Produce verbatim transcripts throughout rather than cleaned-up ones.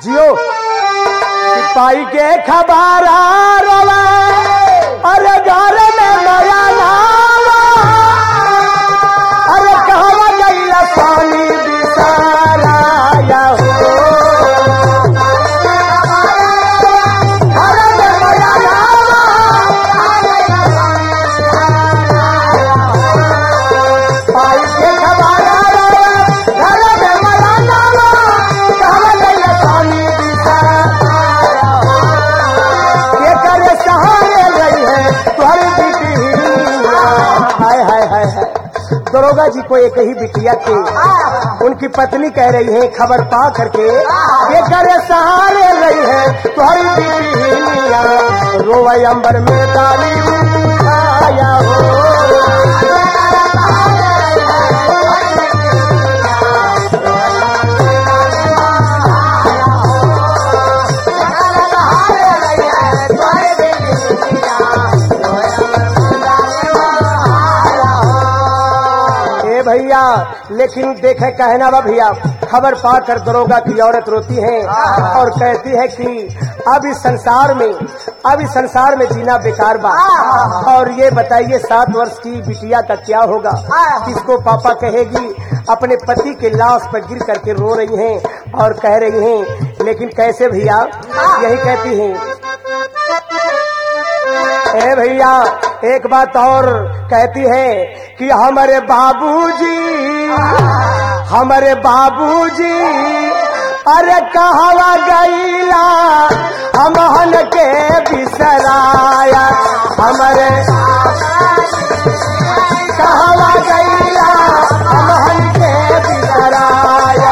जियो सिपाही के खबारा रोवा अरे घर में नया नावा अरे कहवा गईला पानी बिसाराया हो घर में नया नावा सिपाही के खबारा रोवा घर में नया नावा कहवा गईला पानी बिसाराया हो ये करे सहारे रही है तुम्हारी बेटी हाय हाय हाय हाय दरोगा जी को एक ही बिटिया थी उनकी पत्नी कह रही है खबर पा करके ये करे सहारे रही है तुम्हारी बेटी रोवा अंबर में डाली आया हो भैया लेकिन देखे कहना बा भैया खबर पाकर दरोगा की औरत रोती है और कहती है कि अब इस संसार में अब इस संसार में जीना बेकार बा और ये बताइए सात वर्ष की बिटिया का क्या होगा किसको पापा कहेगी अपने पति के लाश पर गिर करके रो रही हैं और कह रही हैं लेकिन कैसे भैया यही कहती हैं ए भैया एक बात और कहती है कि हमारे बाबूजी हमारे बाबूजी अरे कहवा गईला हमहन के बिसराया हमारे कहवा गईला हमहन के बिसराया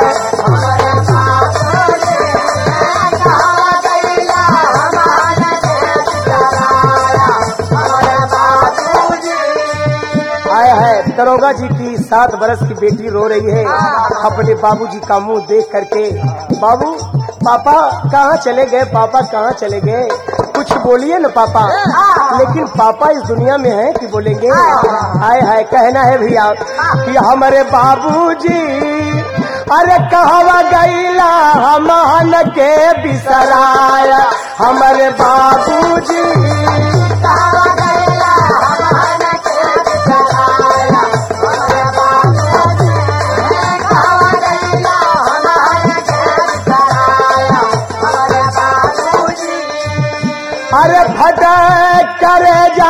दरोगा जी की सात बरस की बेटी रो रही है अपने बाबूजी का मुंह देख करके बाबू पापा कहाँ चले गए पापा कहाँ चले गए कुछ बोलिए न पापा लेकिन पापा इस दुनिया में है कि बोलेंगे हाय हाय कहना है भैया कि हमारे बाबूजी अरे कहवा गईला हमहन के बिसराया हमारे बाबूजी अरे फटक करे जा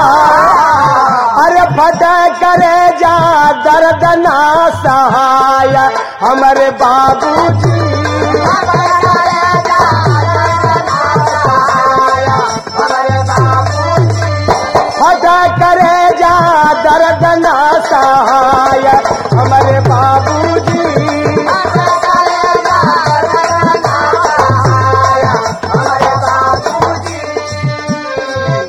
अरे फटक करे जा दर्द ना सहाय हमारे बाबूजी फटक करे जा दर्द ना सहाय हमारे